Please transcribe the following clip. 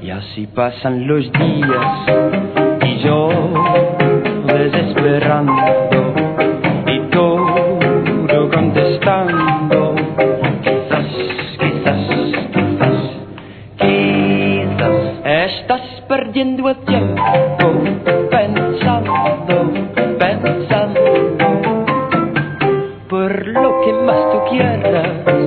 Y así pasan los días y yo desesperando y todo contestando. Quizás, quizás, quizás, quizás estás perdiendo el tiempo pensando, pensando por lo que más tú quieras.